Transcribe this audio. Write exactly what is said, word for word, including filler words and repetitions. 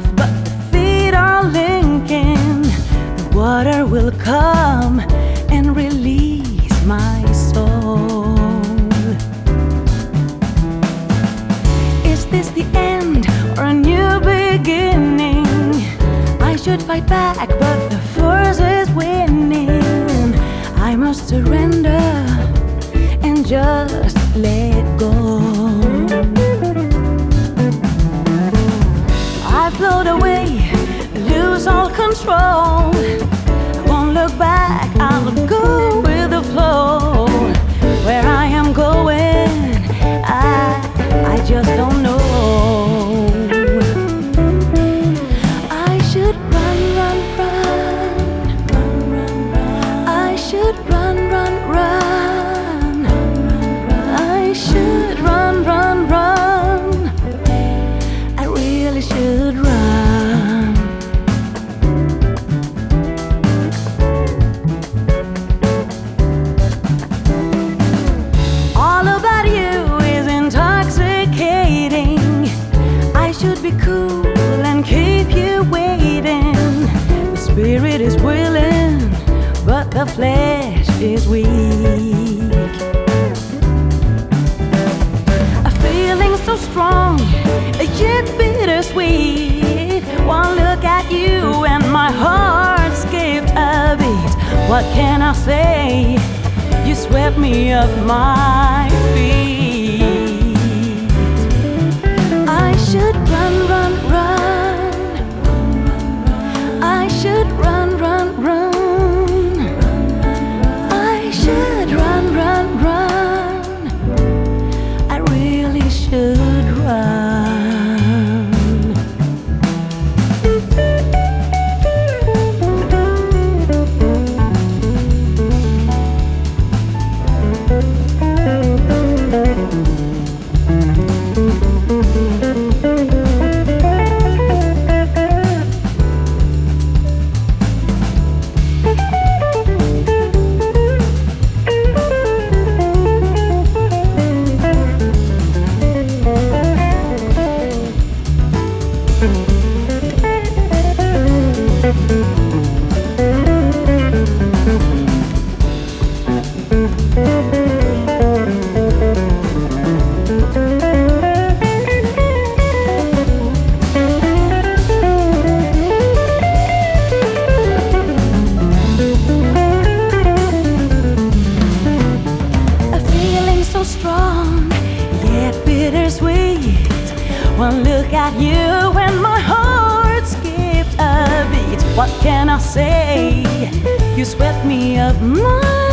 but the feet are linking. The water will come and release my soul. Is this the end or a new beginning? I should fight back, but the force is winning. I must surrender and just let go. I float away, lose all control. I won't look back, I'll go with the flow. Where I am going, I, I just don't know. I should run, run, run, run, run, run. I should run, run, run, I should run, run, run. I really should run. All about you is intoxicating. I should be cool and keep you waiting. The spirit is willing, but the flesh is weak. A feeling so strong, yet bittersweet. One look at you and my heart skipped a beat. What can I say? You swept me off my feet. I should run, run, run. I should run, run, run. I should run, run, run. I really should run. Strong, yet bittersweet. One look at you and my heart skipped a beat. What can I say? You swept me off my